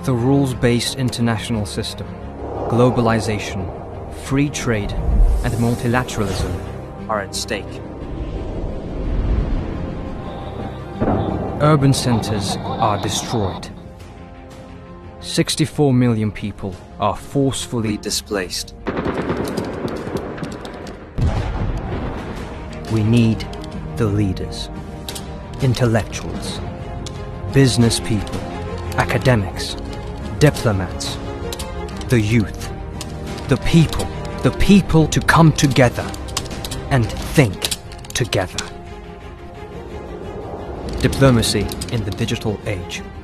The rules-based international system, globalization, free trade, and multilateralism are at stake. Urban centers are destroyed. 64 million people are forcefully displaced. We need the leaders, intellectuals, business people, academics, diplomats, the youth, the people to come together and think together. Diplomacy in the digital age.